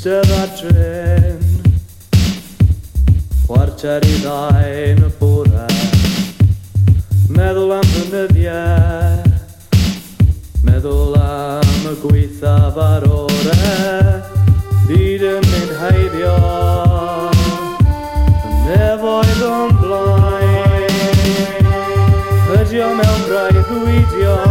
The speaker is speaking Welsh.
Eistedd adryn chwarter i ddau yn y bore, meddwl am ddynyddiau, meddwl am y gweithaf ar ore, byd yn mynd heiddio, nefoedd o'n blaen, ydio mewn braidd wydio.